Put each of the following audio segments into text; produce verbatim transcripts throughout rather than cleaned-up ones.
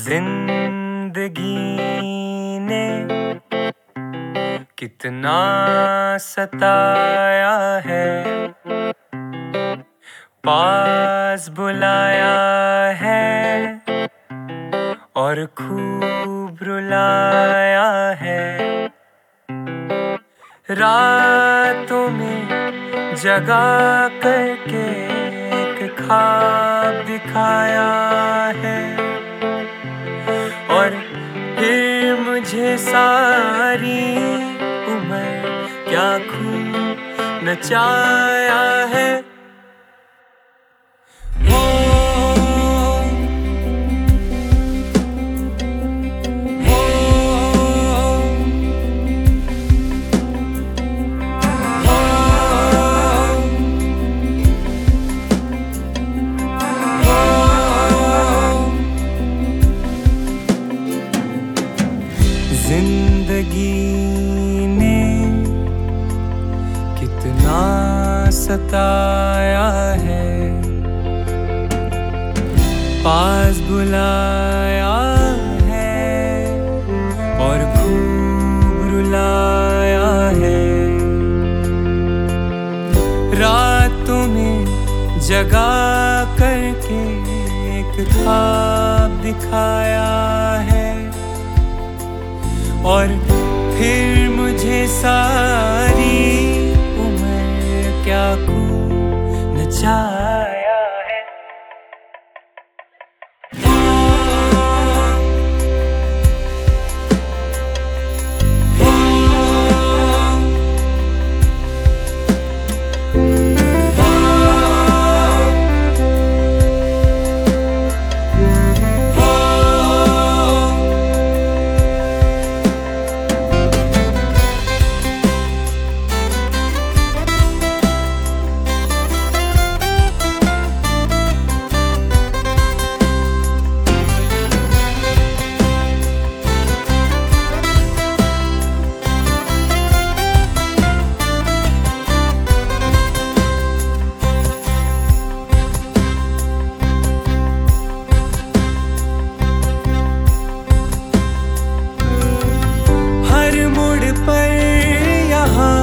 जिंदगी ने कितना सताया है, पास बुलाया है और खूब रुलाया है। रातों में जगा करके एक ख्वाब दिखाया है और फिर मुझे सारी उम्र क्या खूब नचाया है। जिंदगी ने कितना सताया है, पास बुलाया है और खूब रुलाया है। रातों में जगा करके एक ख्वाब दिखाया है और फिर मुझे सारी उम्र क्या खूब नचाया है। पर यहाँ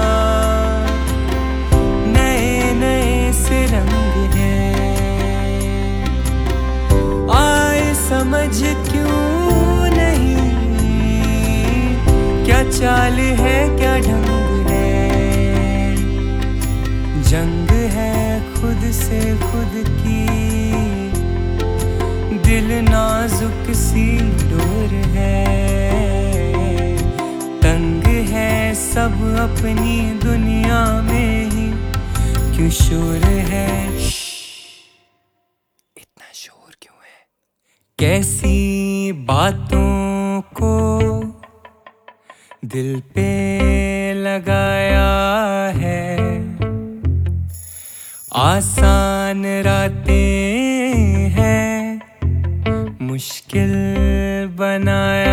नए नए से रंग हैं, आए समझ क्यों नहीं, क्या चाल है क्या ढंग है। जंग है खुद से खुद की, दिल नाजुक सी डोर है। तंग है सब अपनी दुनिया में ही, क्यों शोर है, इतना शोर क्यों है। कैसी बातों को दिल पे लगाया है, आसान रातें हैं मुश्किल बनाया